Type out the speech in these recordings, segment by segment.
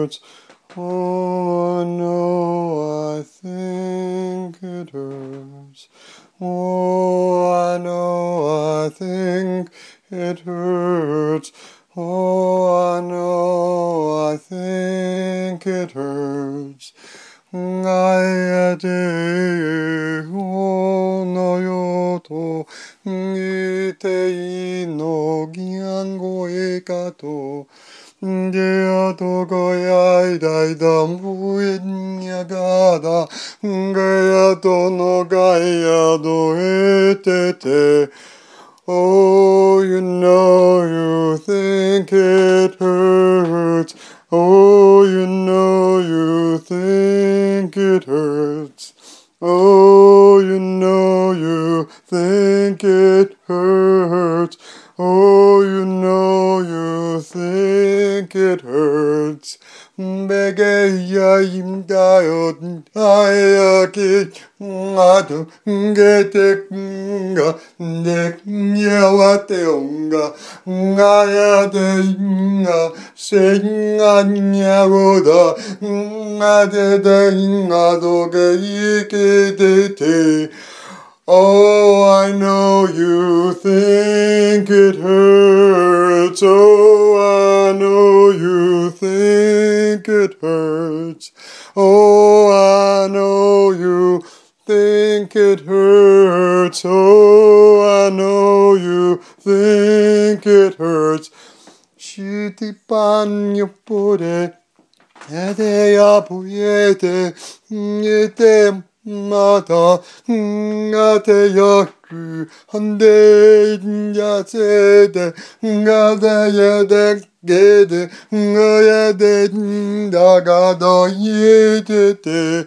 hurts. Oh, no, I think it hurts. Oh, I know, I think it hurts. Oh, I know, I think it hurts. あやでおのよとぎていのぎゃんごえかとであとごやいだいだむえにゃがだがやとのがやどえててOh, you know you think it hurts. Oh, you know you think it hurts. Oh, you know you think it hurts. Oh, you know you think it hurts. Begeya imdayo ayaki ngadu ngete nga ndeknya wateonga ngaya de nga senga nyagoda ngade de nga doge ikete Oh, I know you think it hurts. Oh, I know you think it hurts. Oh, I know you think it hurts. Oh, I know you think it hurts. Shitipan yopore, ete yapuyete, yete. またがてやくはんでんやせでがでやでげでがやでんだがどいてて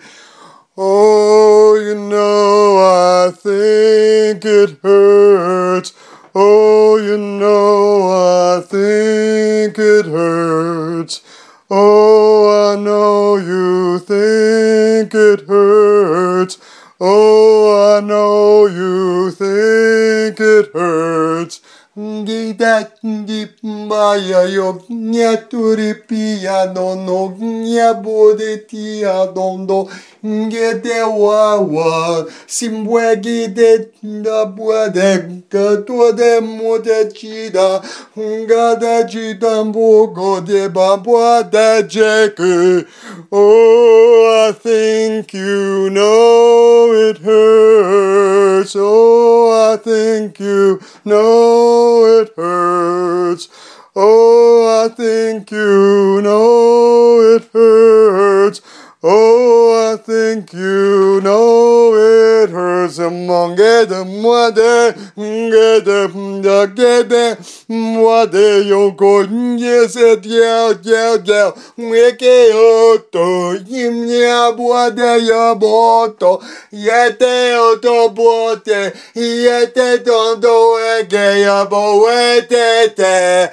Oh, you know I think it hurts. Oh, you know I think it hurts. Oh, I know you think it hurts. Oh, I know you think it hurts. Gita baya yo nya turi piano no nya bode tia dondo ngete wawa simbwe gide da buade kato de mote chida ngada chida mbogo de babwa da jeku Oh, I think you know it hurts. Oh, I think you know it hurts. Oh, I think you know it hurts. Oh, I think you know it hurts. Mongede mwade, ngede mdagede mwade yoko nyese diao diao diao mweke oto yimnya bwade yaboto yete oto bote yete tondo ege yabo etete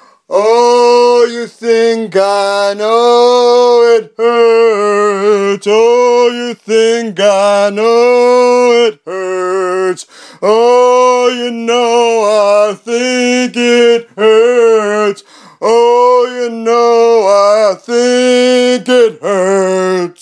Oh, you think I know it hurts. Oh, you think I know it hurts. Oh, you know I think it hurts. Oh, you know I think it hurts.